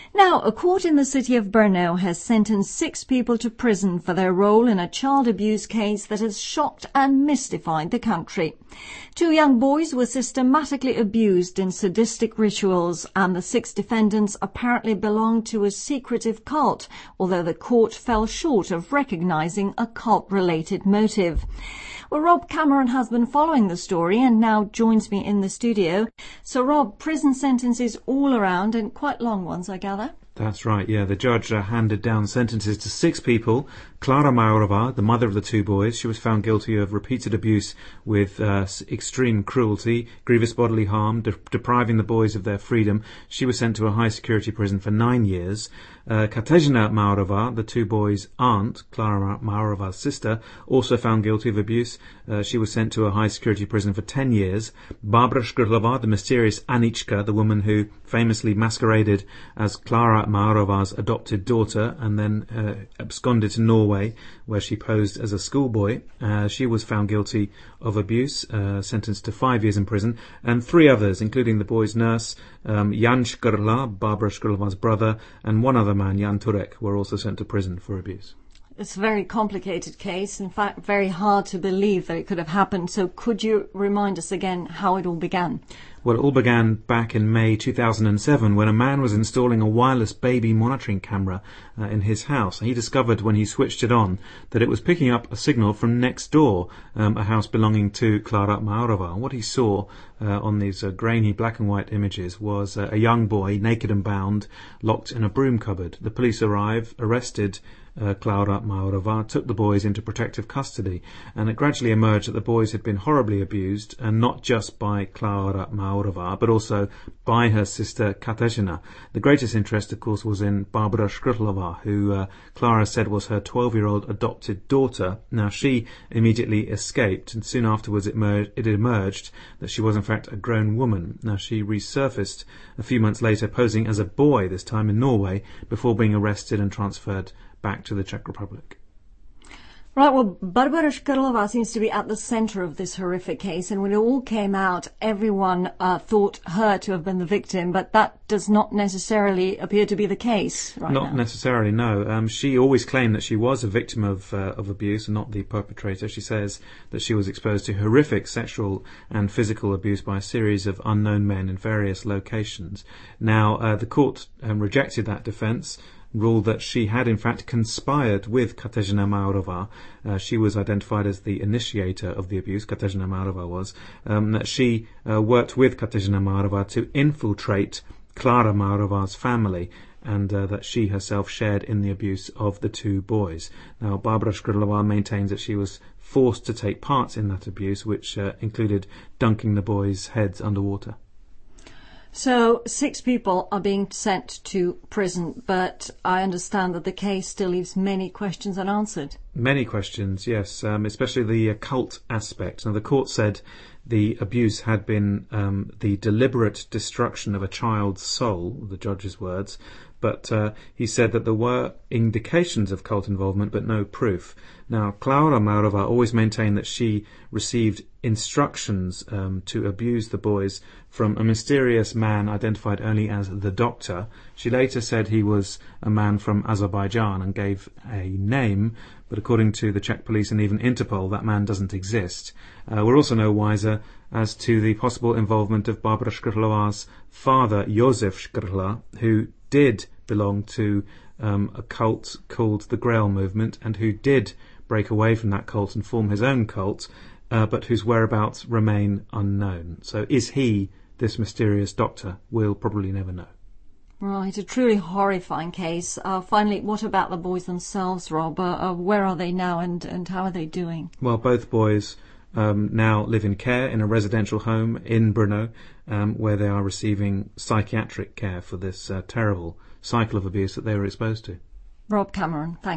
Now, a court in the city of Brno has sentenced 6 people to prison for their role in a child abuse case that has shocked and mystified the country. 2 young boys were systematically abused in sadistic rituals, and the 6 defendants apparently belonged to a secretive cult, although the court fell short of recognising a cult-related motive. Well, Rob Cameron has been following the story and now joins me in the studio. So, Rob, prison sentences all around, and quite long ones, I gather. That's right, yeah. The judge handed down sentences to 6 people. Klara Maurova, the mother of the 2 boys, she was found guilty of repeated abuse with extreme cruelty, grievous bodily harm, depriving the boys of their freedom. She was sent to a high-security prison for 9 years. Kateřina Maurova, the 2 boys' aunt, Klara Maurova's sister, also found guilty of abuse. She was sent to a high-security prison for 10 years. Barbara Škrhlova, the mysterious Anička, the woman who famously masqueraded as Klara Maurova's adopted daughter and then absconded to Norway, where she posed as a schoolboy. She was found guilty of abuse, sentenced to 5 years in prison, and 3 others, including the boy's nurse, Jan Škrhla, Barbara Škrhlova's brother, and one other man, Jan Turek, were also sent to prison for abuse. It's a very complicated case, in fact, very hard to believe that it could have happened. So could you remind us again how it all began? Well, it all began back in May 2007 when a man was installing a wireless baby monitoring camera in his house. He discovered when he switched it on that it was picking up a signal from next door, a house belonging to Klara Maurova. What he saw on these grainy black and white images was a young boy, naked and bound, locked in a broom cupboard. The police arrived, arrested Klara Maurova, took the boys into protective custody, and it gradually emerged that the boys had been horribly abused, and not just by Klara Maurova, but also by her sister Kateřina. The greatest interest, of course, was in Barbara Škrhlova, who Klara said was her 12-year-old adopted daughter. Now, she immediately escaped, and soon afterwards it emerged that she was in fact a grown woman. Now, she resurfaced a few months later, posing as a boy, this time in Norway, before being arrested and transferred back to the Czech Republic. Right, well, Barbara Škrhlova seems to be at the centre of this horrific case, and when it all came out, everyone thought her to have been the victim, but that does not necessarily appear to be the case right now. Not necessarily, no. She always claimed that she was a victim of abuse and not the perpetrator. She says that she was exposed to horrific sexual and physical abuse by a series of unknown men in various locations. Now, the court rejected that defence, ruled that she had in fact conspired with Kateřina Maurova. She was identified as the initiator of the abuse, Kateřina Maurova was, that she worked with Kateřina Maurova to infiltrate Klara Maurova's family, and that she herself shared in the abuse of the 2 boys. Now, Barbara Škrhlova maintains that she was forced to take part in that abuse, which included dunking the boys' heads underwater. So 6 people are being sent to prison, but I understand that the case still leaves many questions unanswered. Many questions, yes, especially the cult aspect. Now, the court said the abuse had been the deliberate destruction of a child's soul, the judge's words, but he said that there were indications of cult involvement, but no proof. Now, Klara Maurova always maintained that she received instructions to abuse the boys from a mysterious man identified only as the Doctor. She later said he was a man from Azerbaijan and gave a name, but according to the Czech police and even Interpol, that man doesn't exist. We're also no wiser as to the possible involvement of Barbara Škrhlova's father, Josef Škrhla, who did belong to a cult called the Grail Movement, and who did break away from that cult and form his own cult, but whose whereabouts remain unknown. So is he this mysterious doctor? We'll probably never know. Right, a truly horrifying case. Finally, what about the boys themselves, Rob? Where are they now, and how are they doing? Well, both boys now live in care in a residential home in Brno, where they are receiving psychiatric care for this terrible cycle of abuse that they were exposed to. Rob Cameron, thank you.